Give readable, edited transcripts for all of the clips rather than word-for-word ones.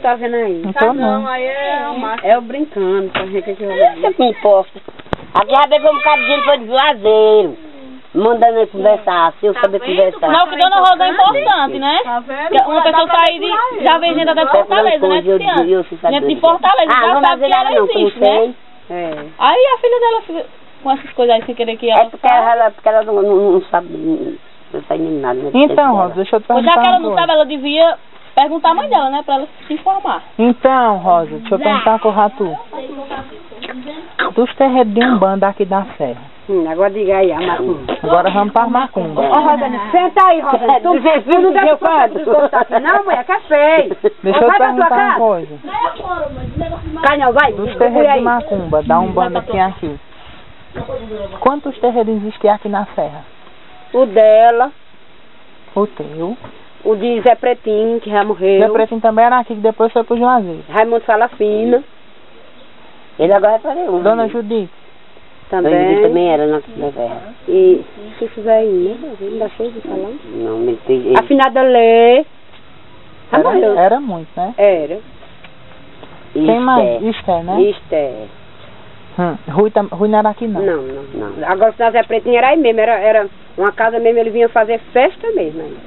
tá vendo aí. Não tô não. Aí é o macho. É eu brincando, pra gente que eu Você me importa. Aqui já bebeu um bocado de gente foi de Juazeiro. Mandando ele conversar, se eu saber conversar. Não, que Dona Rosa é importante, né? Tá vendo? Que uma pessoa sair de... Já vem gente até de Fortaleza, né, Cristiano? Gente de Fortaleza, já sabe que ela existe, né? É. Aí a filha dela fica com essas coisas aí sem querer que ela... É porque ela não sabe, não sabe nem nada. Né? Então, Rosa, deixa eu te Pois perguntar já que ela uma não coisa. sabe, ela devia perguntar a mãe dela, né? Pra ela se informar. Então, Rosa, deixa eu perguntar com o Ratu. Dos terreiros de Umbanda aqui da Serra. Agora diga aí, a macumba. Agora vamos para Macumba. Ó, Rosa, senta aí, Rosa. Tu não deve contar aqui não, mulher, que é feio. Deixa eu Vai te pra tua perguntar uma casa. coisa. Cai não, vai. Dos Procura terreiros de aí. Macumba, da Umbanda que tem aqui. Quantos terreiros existem aqui na Serra? O dela, O teu. o de Zé Pretinho, que já morreu. Zé Pretinho também era aqui, que depois foi pro Juazeiro. Raimundo Fala Fina, Ele agora é para eu. Dona Judite. Ele também. também era na Serra. E se fizer aí, né? Não dá cheio de falar. Não, ele A finada Lê. Já morreu. Era muito, né? Era. Quem mais? Isté, né? Isté. Rui não era aqui, não. Não, não, não. Agora o finado Zé Pretinho era aí mesmo. Era uma casa mesmo, ele vinha fazer festa mesmo aí.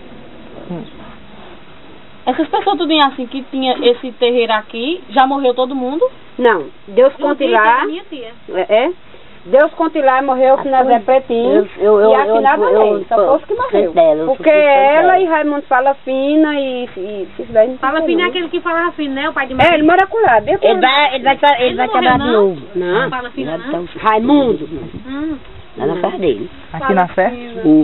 Essas pessoas tudinho assim que tinha esse terreiro aqui, já morreu todo mundo? Não, Deus conte lá. Minha tia. É? Deus conte lá, morreu o finado Zé Pretinho. E a finada Lê. Só fosse que morreu. Porque ela e Raimundo Fala Fina e se daí não Fala sei fino é não. aquele que falava fino, né? O pai de É, Maria. ele mora lá. Ele vai trabalhar de novo. Não, Fala fino, não? Raimundo. Lá na casa dele. Aqui na Serra?